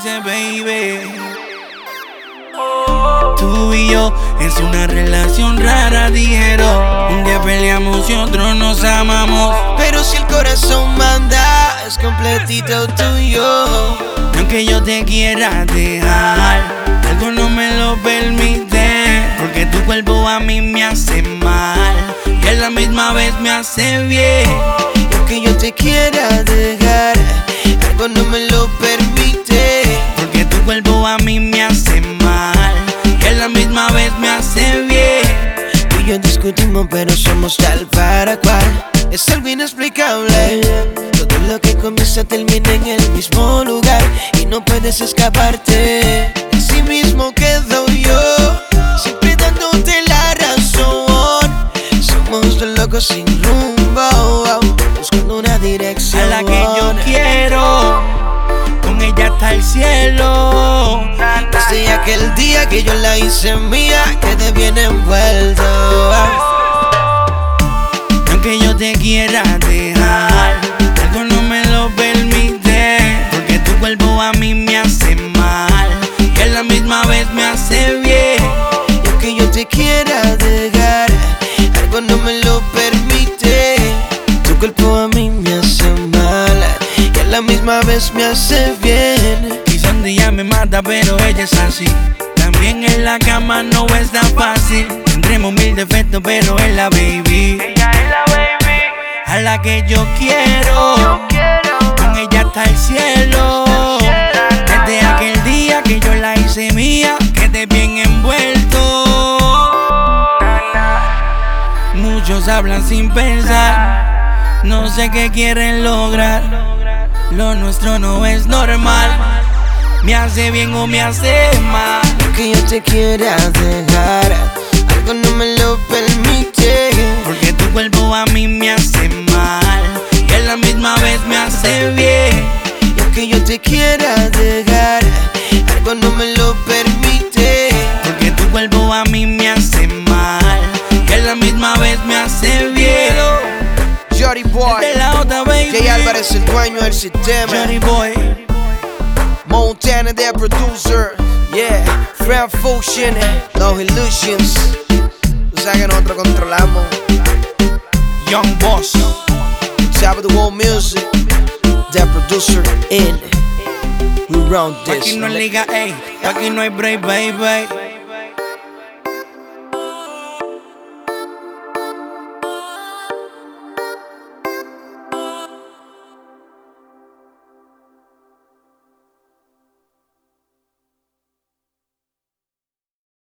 dice, baby. Tú y yo es una relación rara, dijeron. Un día peleamos y otro nos amamos. Pero si el corazón manda, es completito tuyo. Aunque yo te quiera dejar, algo no me lo permite. Porque tu cuerpo a mí me hace mal y a la misma vez me hace bien. Y aunque yo te quiera dejar, algo no me lo permite. Porque tu cuerpo a mí me hace mal y a la misma vez me hace bien. Tú y yo discutimos pero somos tal para cual. Es algo inexplicable. Todo lo que comienza termina en el mismo lugar y no puedes escaparte. Así mismo quedo yo, siempre dándote la razón. Somos dos locos sin rumbo, buscando una dirección. A la que yo quiero, con ella hasta el cielo. Desde aquel día que yo la hice mía, quedé bien envuelto. Aunque yo te quiera dejar, algo no me lo permite. Porque tu cuerpo a mí me hace mal y a la misma vez me hace bien. Y aunque yo te quiera dejar, algo no me lo permite. Tu cuerpo a mí me hace mal y a la misma vez me hace bien. Quizá un día me mata pero ella es así. También en la cama no es tan fácil. Tendremos mil defectos pero es la baby. Ella es la baby a la que yo quiero, con ella hasta el cielo. Desde aquel día que yo la hice mía, quedé bien envuelto. Muchos hablan sin pensar, no sé qué quieren lograr. Lo nuestro no es normal, me hace bien o me hace mal. Que yo te quiera dejar, algo no me lo permite. Porque tu cuerpo a mí me hace mal y a la misma vez me hace bien. Y aunque yo te quiera dejar, algo no me lo permite. Porque tu cuerpo a mí me hace mal y a la misma vez me hace bien. Jory Boy, de la otra baby. Jay Álvarez, el dueño del sistema. Jory Boy, Montana, the producer. Yeah, Frank Fusion, No Illusions. Tú sabes que nosotros controlamos. Young Boss, Top of the world music. The producer in. We run this. aquí no hay liga, ey, aquí no hay break, baby.